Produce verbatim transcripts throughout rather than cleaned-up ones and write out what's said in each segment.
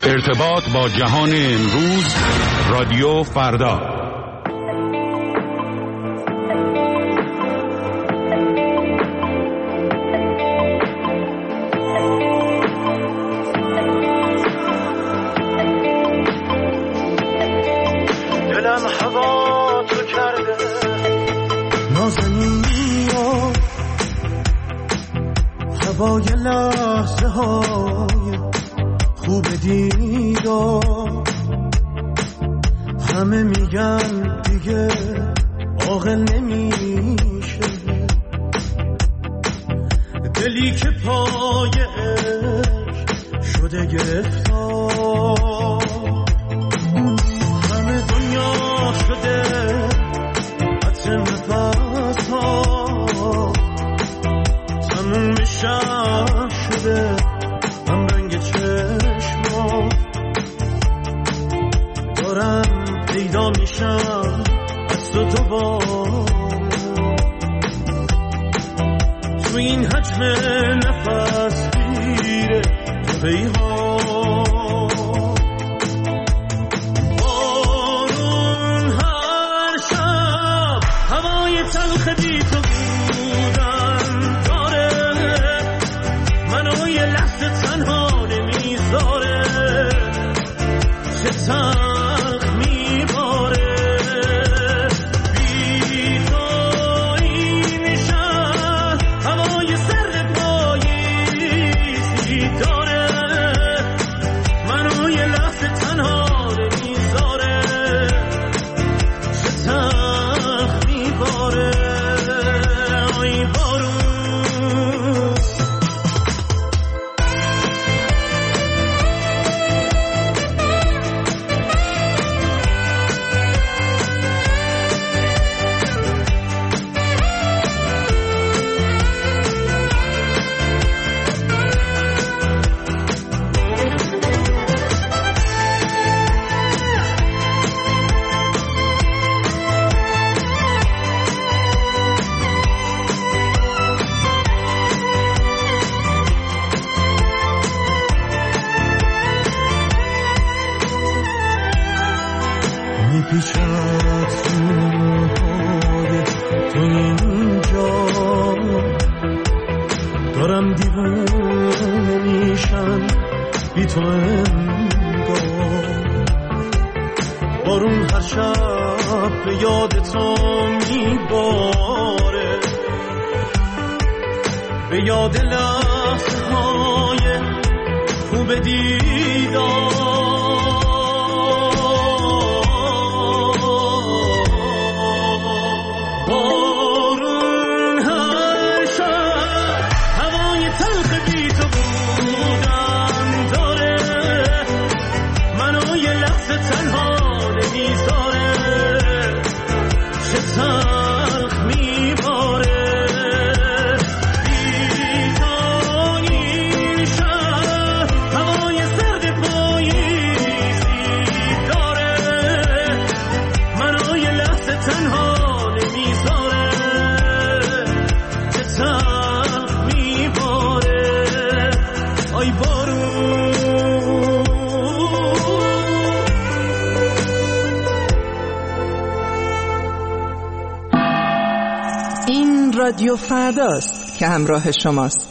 ارتباط با جهان امروز، رادیو فردا. دلم هوا تو کرده نازنین و هوای لحظه های خوب دیدار. همه میگن دیگه عاقل نمیشه، دلی که پای عشق شده گرفتار. همه دنیا شده عطر نفس ها، تموم میشم شده هم رنگ چشما. دارم پیدا میشم از تو دوباره تو این حجم نفس گیره بیها. بارون هر شب هوای تلخ بی تو بودن داره، منو یه لحظه تنها نمیذاره. چه تلخ میباره بی تو این شهر، هوای سرد پاییزی داره، منو یه لحظه تنها نمیذاره. چه تلخ میباره ای بارون. میپیچد سوهای تو اینجا، دارم دیوونه میشم بی تو انگار. بارون هر شب به یاد تو میباره، به یاد لحظه های خوب دیدار. رادیو فرداست که همراه شماست.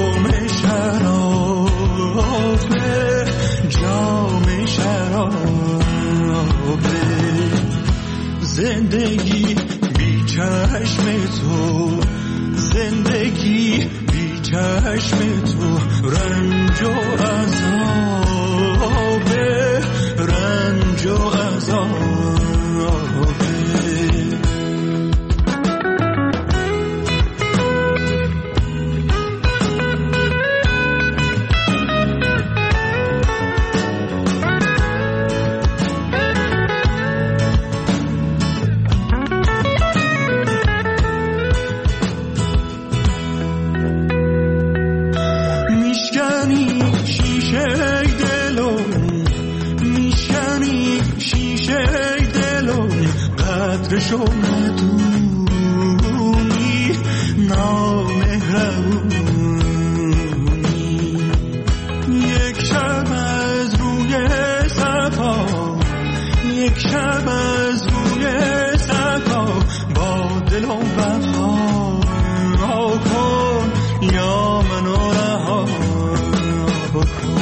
جام شراب زندگی بی چشم تو، زندگی بی چشم تو، رنج و عذاب، رنج و عذاب. شو ندونی نامهربونی، یک شب از روی صفا، یک شب از روی صفا، با دل و وفا کن یا منو رها کن.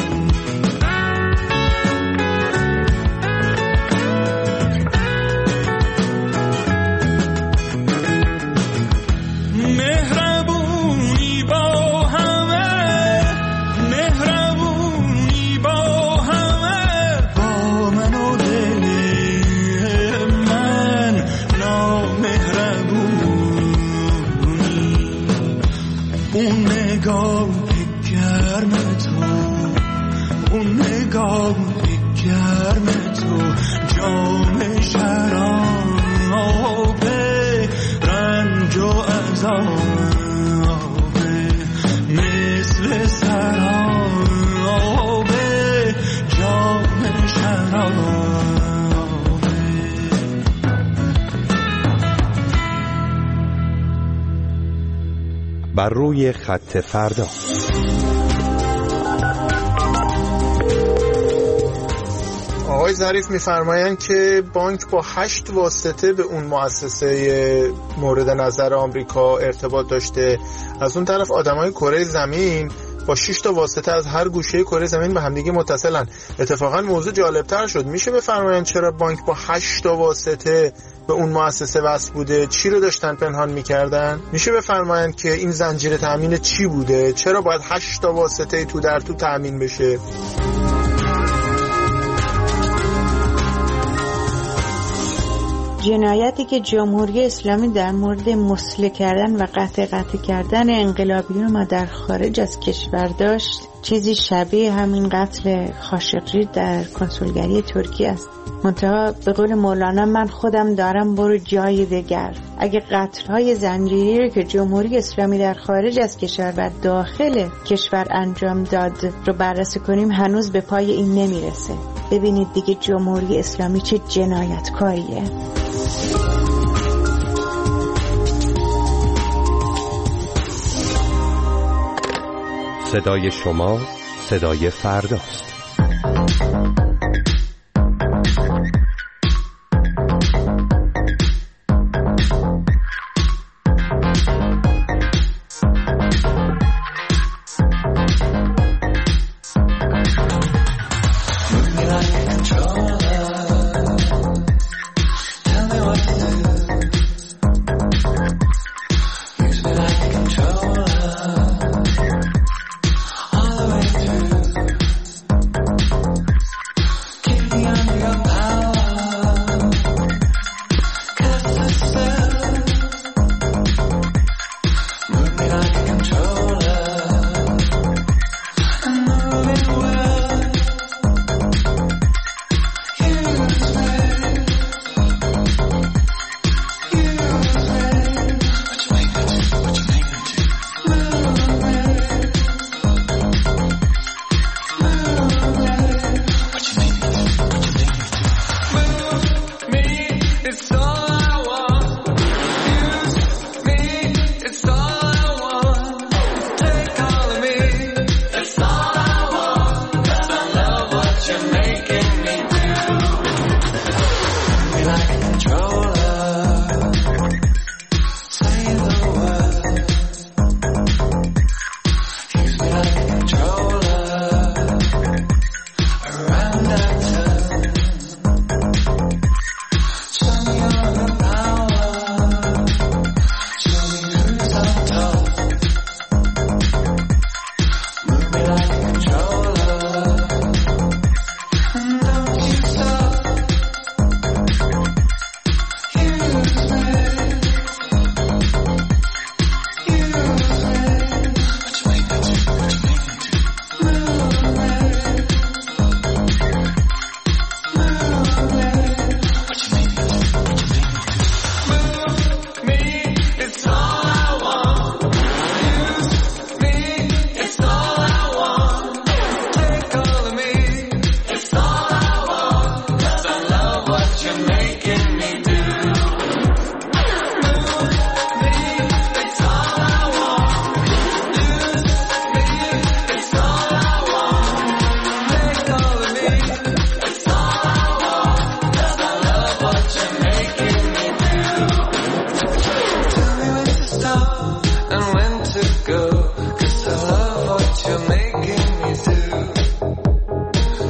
گرم تو جام شراب، رنج و عذاب، مثل سراب جام شراب. بر روی خط فردا. آقای ظریف می‌فرمایند که بانک با هشت واسطه به اون مؤسسه مورد نظر آمریکا ارتباط داشته. از اون طرف آدمای کره زمین با شش تا واسطه از هر گوشه کره زمین به همدیگه متصلن. اتفاقا موضوع جالب‌تر شد. میشه بفرمایند چرا بانک با هشت تا واسطه به اون مؤسسه وصل بوده؟ چی رو داشتن پنهان می‌کردن؟ میشه بفرمایند که این زنجیره تامین چی بوده؟ چرا باید هشت تا واسطه تو در تو تامین بشه؟ جنایتی که جمهوری اسلامی در مورد مسلح کردن و قطع قطع کردن انقلابیون ما در خارج از کشور داشت چیزی شبیه همین قتل خاشقجی در کنسولگری ترکیه است. منتها به قول مولانا من خودم دارم برو جای دیگر. اگه قتل‌های زنجیری رو که جمهوری اسلامی در خارج از کشور و داخل کشور انجام داد رو بررسی کنیم هنوز به پای این نمیرسه. ببینید دیگه جمهوری اسلامی چه جنایتکاریه. صدای شما صدای فرداست.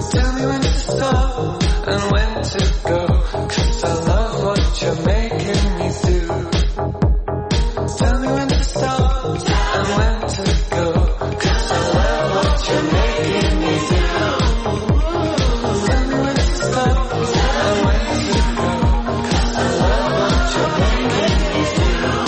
Tell me when to stop and when to go, 'cause I love what you're making me do. Tell me when to stop and when to go, 'cause I love what you're making me do. Tell me when to stop and when to go, 'cause I love what you're making me do.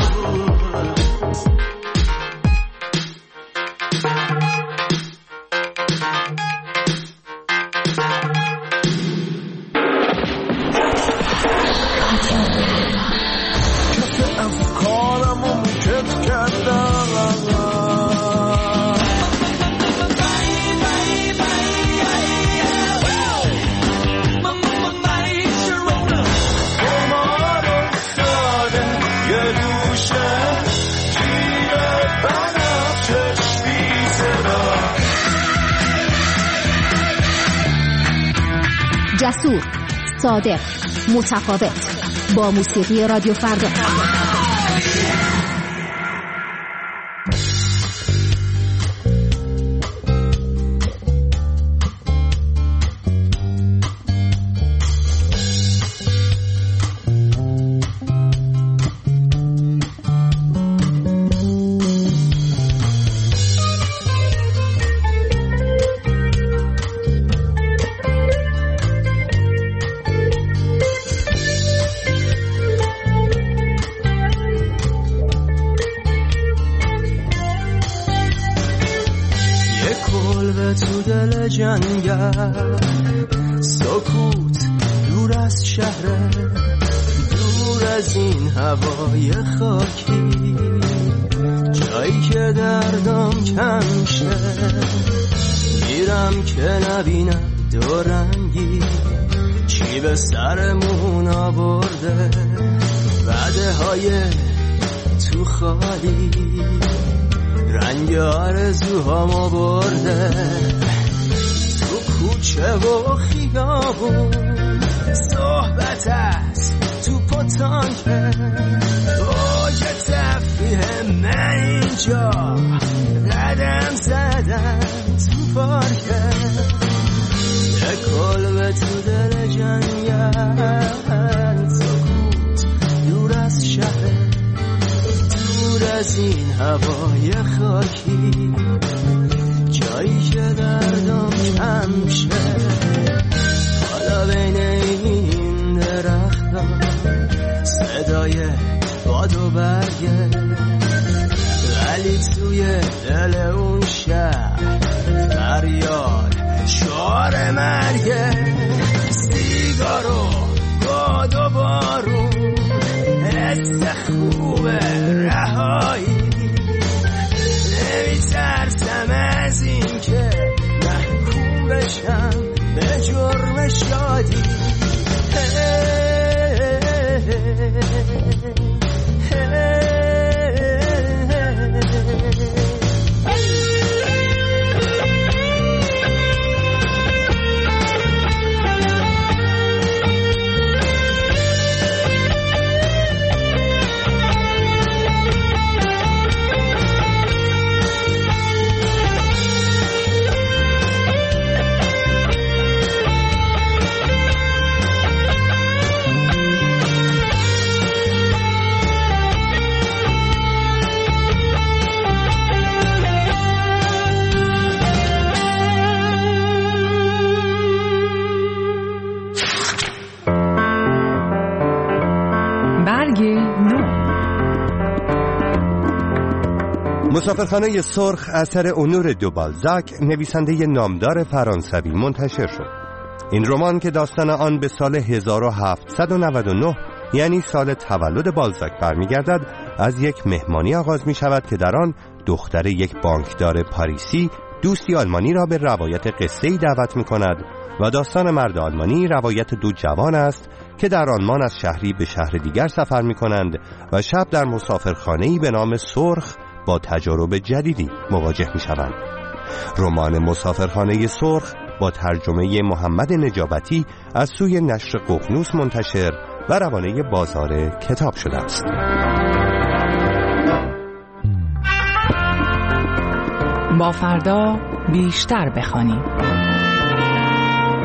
جسور، صادق، متفاوت، با موسیقی رادیو فردا. جنگل سکوت دور از شهر، دور از این هوای خاکی، جایی که دردم کم شه، میرم که نبینم دورنگی چی به سرمون آورده، وعده های تو خالی رنگ آرزوهامو برده، کوچه و خیابون صحبت است تو پتانکه، اوج تفریح من اینجا قدم زدن تو پارکه، یه کلبه تو دل جنگل سکوت دور از شهر، دور از این هوای خاکی، جایی که دردم کم شه، حالا بین این درختان صدای باد و برگه، ولی توی دل اون شهر فریاد شعار مرگه، سیگار و باد و بارون حس خوب رهایی، نمیترسم از این که محکوم بشم به جرم شادی. مسافرخانه سرخ اثر اونور دو بالزاک، نویسنده نامدار فرانسوی، منتشر شد. این رمان که داستان آن به سال هزار و هفتصد و نود و نه یعنی سال تولد بالزاک برمیگردد، از یک مهمانی آغاز می شود که در آن دختر یک بانکدار پاریسی دوستی آلمانی را به روایت قصه‌ای دعوت می کند و داستان مرد آلمانی روایت دو جوان است که در آلمان از شهری به شهر دیگر سفر می کنند و شب در مسافرخانه‌ای به نام سرخ با تجارب جدیدی مواجه می شوند. رمان مسافرخانه سرخ با ترجمه محمد نجابتی از سوی نشر ققنوس منتشر و روانه بازار کتاب شده است. با فردا بیشتر بخوانیم.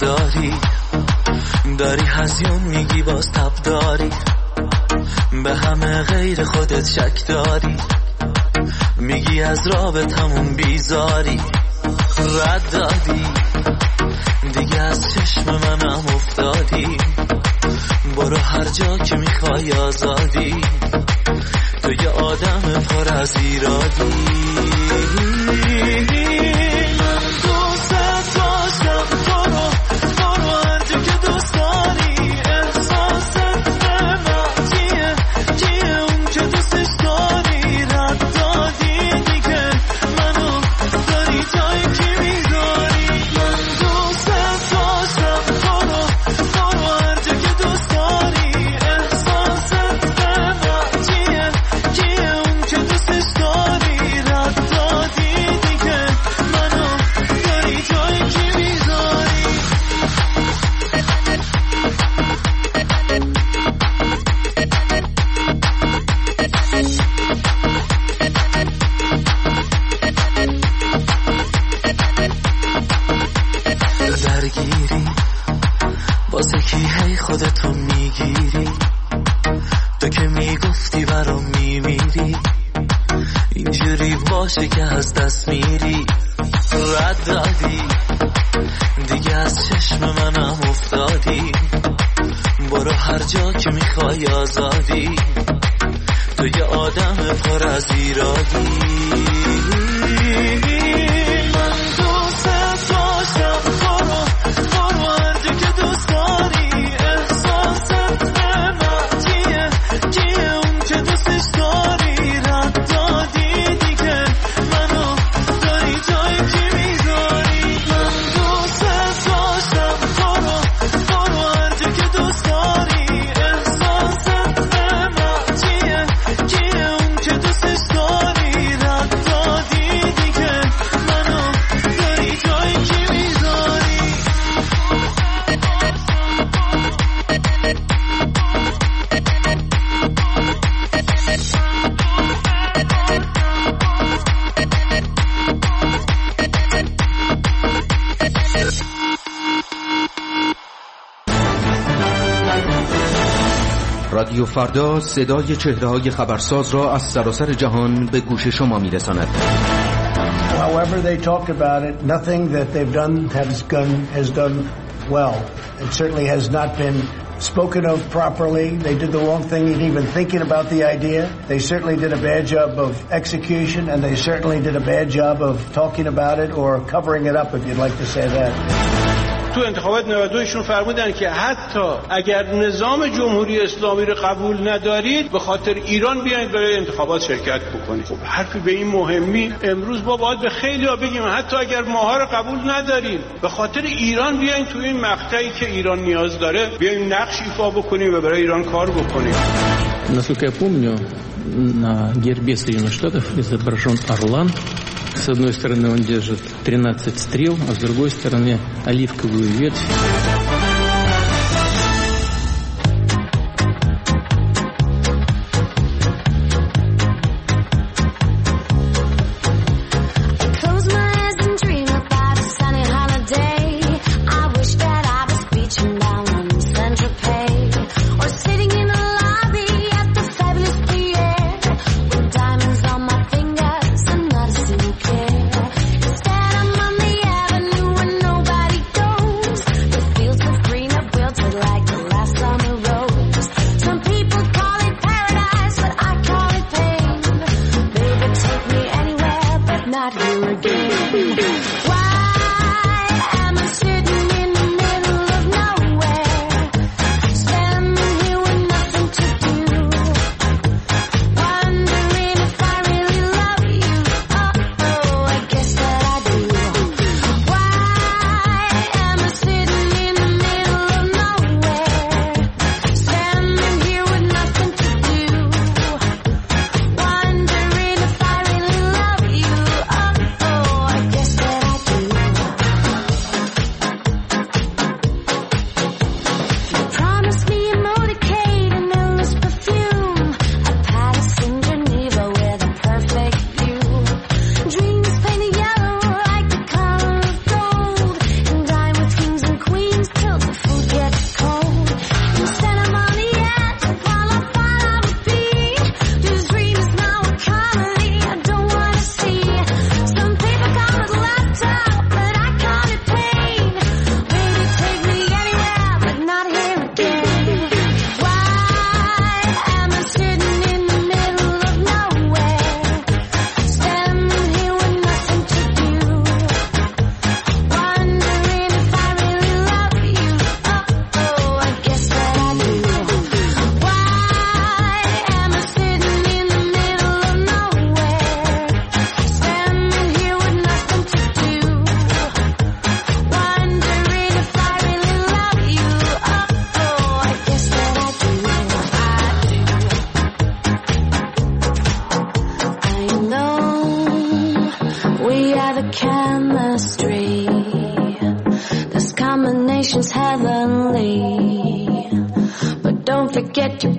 داری، داری هزیون میگی باز تب داری، به همه غیر خودت شک داری، میگی از رابطمون بیزاری، رد دادی دیگه از چشم منم افتادی، برو هر جا که میخوای آزادی، تو یه آدم پر از ایرادی. من دوست داشتم تو رو، برو هر جا که دوست داری، احساست به من چیه چیه اون که دوستش داری، رد دادی دیگه منو داری جایی که میذاری. من دوست داشتم تو رو، برو هر جا که دوست داری، احساست به من چیه چیه اون که دوستش داری، رد دادی دیگه منو داری جایی که میذاری. درگیری واسه کی هی خودتو میگیری، تو که میگفتی برام میمیری، اینجوری باشه که از دست میری، رد دادی دیگه از چشم منم افتادی، برو هر جا که میخوای آزادی، تو یه آدم پر از ایرادی. من دوست داشتم تو رو، برو هر جا که دوست داری، احساست به من چیه چیه اون که دوستش داری، رد دادی دیگه منو داری جایی که میذاری. من دوست داشتم تو رو، برو هر جا که دوست داری، احساست به من چیه چیه اون که دوستش داری، رد دادی دیگه منو داری جایی که میذاری. رادیو فردا صدای چهره‌های خبرساز را از سراسر جهان به گوش شما می‌رساند. However they talked about it, nothing that they've done has done has done well. It certainly has not been spoken of properly. They did the wrong thing in even thinking about the idea. They certainly did a bad job of execution, and they certainly did a bad job of talking about it or covering it up, if you'd like to say that. تو انتخابات نود و دو شون فرمودن که حتی اگر نظام جمهوری اسلامی رو قبول ندارید به خاطر ایران بیاید برای انتخابات شرکت بکنید. خب حرفی به این مهمی امروز ما باید به خیلی‌ها بگیم حتی اگر ماها رو قبول نداریم به خاطر ایران بیاین تو این مقطعی که ایران نیاز داره بیایم نقش ایفا بکنیم و برای ایران کار بکنیم. Насколько я помню, на гербе Соединенных Штатов изображен орлан. С одной стороны он держит тринадцать стрел, а с другой стороны оливковую ветвь. Instead I'm on the avenue where nobody goes.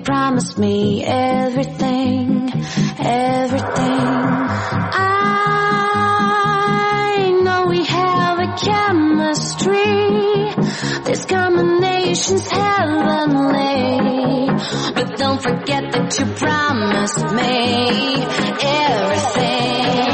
promised me everything, everything. I know we have a chemistry. This combination's heavenly. But don't forget that you promised me everything.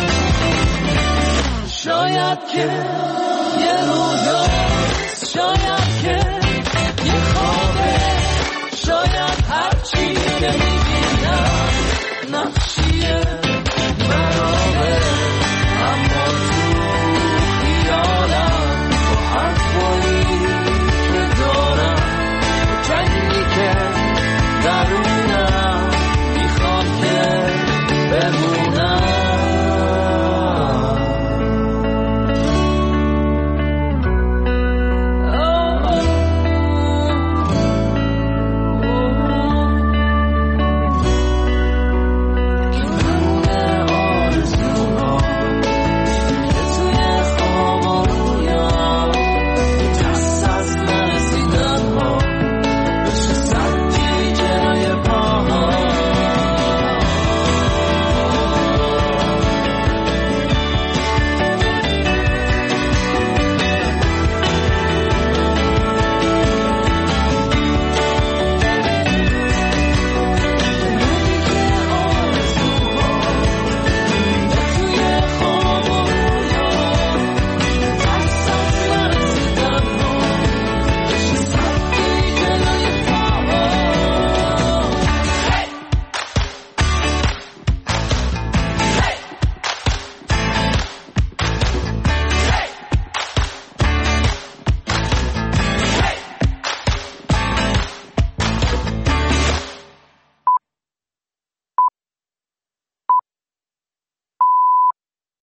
شاید که یه روزا شاید